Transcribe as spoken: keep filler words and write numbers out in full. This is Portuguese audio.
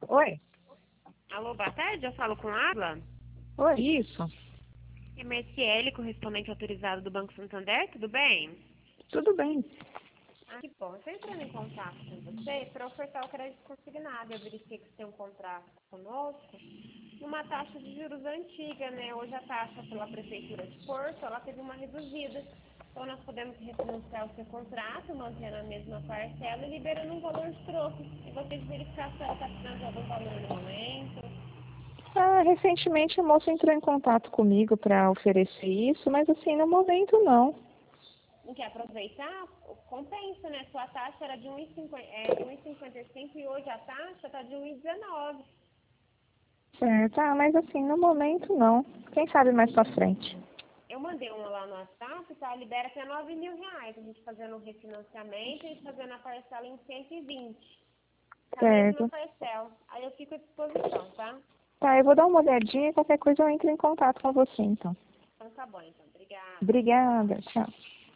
Oi, Alô, boa tarde, eu falo com a Abla. oi, isso. M S L, correspondente autorizado do Banco Santander, tudo bem? Tudo bem. Ah, que bom. Eu estou entrando em contato com você para ofertar o crédito consignado. Eu verifiquei que você tem um contrato conosco numa taxa de juros antiga, né? Hoje a taxa pela Prefeitura de Porto, ela teve uma reduzida. Então nós podemos refinanciar o seu contrato, mantendo a mesma parcela e liberando um valor de troco. E vocês verificar se ela está precisando de algum valor no momento. Ah, recentemente a moça entrou em contato comigo para oferecer isso, mas assim, no momento não. Não quer aproveitar, compensa, né? Sua taxa era de um vírgula cinquenta é, de um vírgula cinquenta e cinco e hoje a taxa está de um vírgula dezenove. Certo, ah, mas assim, no momento não. Quem sabe mais pra frente. Eu mandei uma lá no WhatsApp, tá? Libera até nove mil reais. A gente fazendo um refinanciamento e fazendo a parcela em cento e vinte. A mesma Certo. parcela. Aí eu fico à disposição, tá? Tá, eu vou dar uma olhadinha e qualquer coisa eu entro em contato com você, então. Então tá bom, então. Obrigada. Obrigada, tchau.